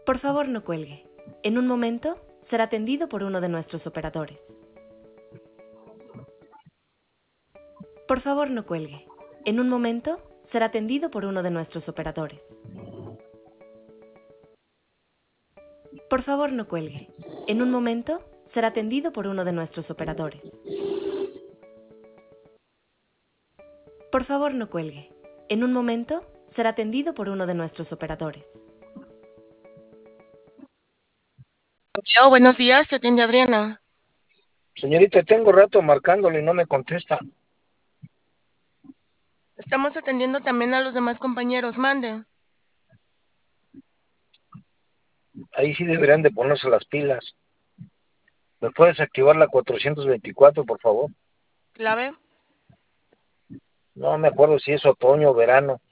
Por favor, no cuelgue. En un momento será atendido por uno de nuestros operadores. Por favor, no cuelgue. En un momento será atendido por uno de nuestros operadores. Por favor, no cuelgue. En un momento será atendido por uno de nuestros operadores. Por favor, no cuelgue. En un momento será atendido por uno de nuestros operadores. Buenos días, te atiende Adriana. Señorita, tengo rato marcándole y no me contesta. Estamos atendiendo también a los demás compañeros. Mande. Ahí sí deberían de ponerse las pilas. ¿Me puedes activar la 424, por favor? Clave. No me acuerdo si es otoño o verano.